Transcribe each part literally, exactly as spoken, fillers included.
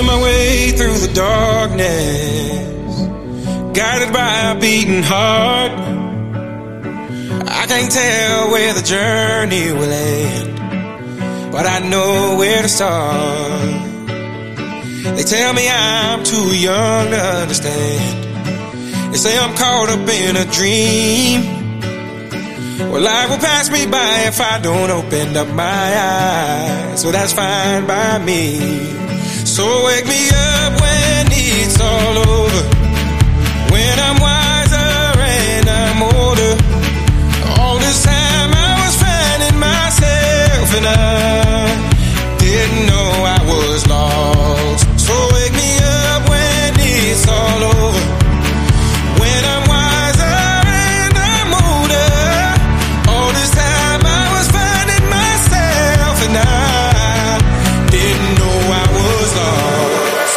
feeling my way through the darkness, guided by a beating heart. I can't tell where the journey will end, but I know where to start. They tell me I'm too young to understand. They say I'm caught up in a dream. Well, life will pass me by if I don't open up my eyes. So that's fine by me. So wake me up when it's all over, when I'm wiser and I'm older. All this time I was finding myself and I didn't know I was lost. So wake me up when it's all over, when I'm wiser and I'm older. All this time I was finding myself and I didn't know I was lost.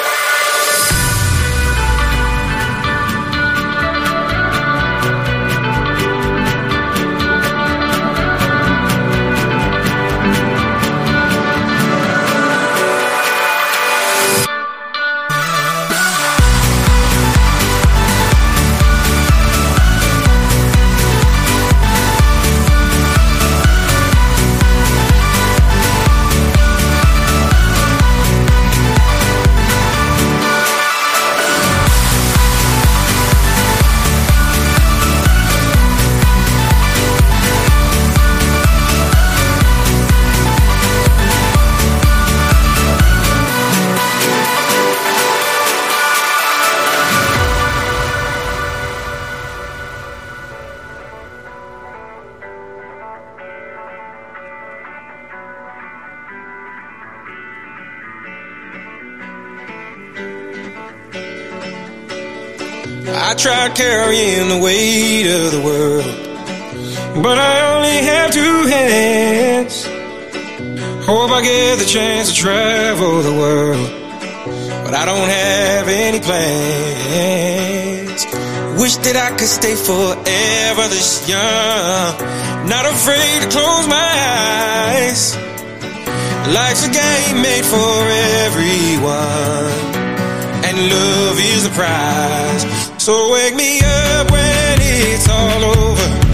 I tried carrying the weight of the world, but I only have two hands. Hope I get the chance to travel the world, but I don't have any plans. Wish that I could stay forever this young, not afraid to close my eyes. Life's a game made for everyone, and love is the prize. So wake me up when it's all over,